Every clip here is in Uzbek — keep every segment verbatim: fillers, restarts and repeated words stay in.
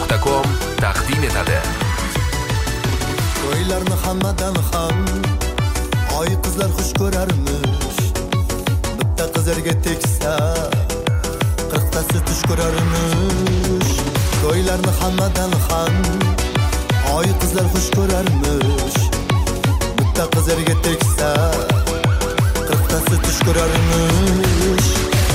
nuqta com taqdim etadi. To'ylarni hammadan ham oy qizlar xush ko'rarmish. Bitta qizlarga teksa qirqtasi tush ko'rarmish. To'ylarni hammadan ham oy qizlar xush ko'rarmish. Bitta qizlarga teksa qirqtasi tush ko'rarmish.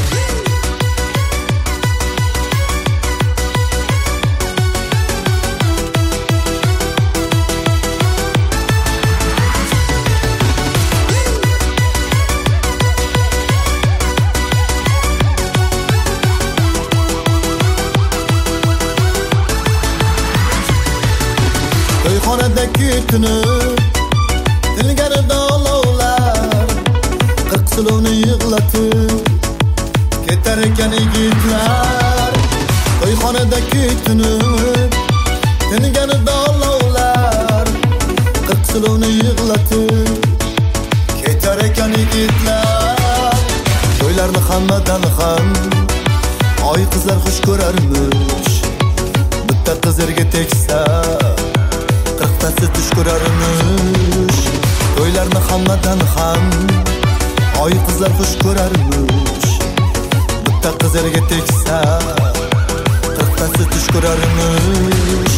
To'yxonadagi tunib tilgarida olovlar qirq silovni yig'latib ketar ekan yigitlar. To'yxonadagi tunib tilgarida olovlar qirq silovni yig'latib ketar ekan yigitlar. To'ylarni hammadan ham oy qizlar xush ko'rarmish. Bitta qizlarga teksa qirqtasi tush ko'rarmish. To'ylarni hammadan ham oy qizlar xush ko'rarmish. Bitta qizlarga teksa qirqtasi tush ko'rarmish.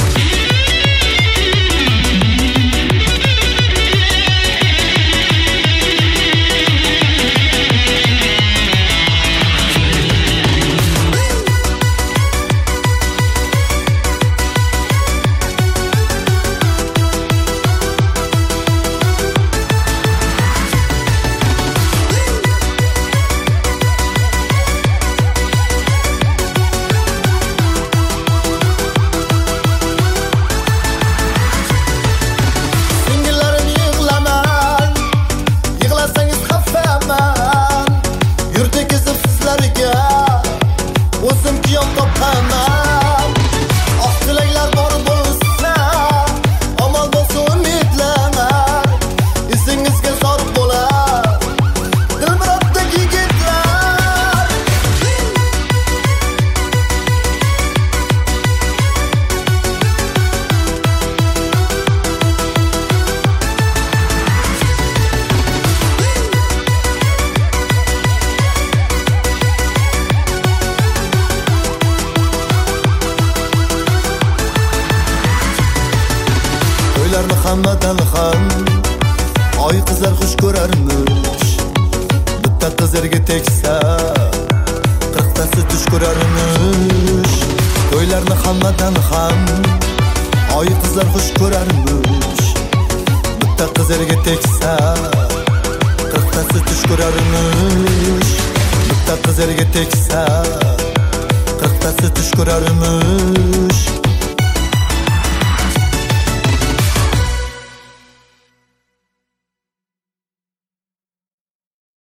To'ylarni hammadan ham oy qizlar xush ko'rarmish. Bitta qizlarga teksa qirqtasi tush ko'rarmish. To'ylarni hammadan ham oy qizlar xush ko'rarmish. Bitta qizlarga teksa qirqtasi tush ko'rarmish. Bitta qizlarga teksa qirqtasi tush ko'rarmish.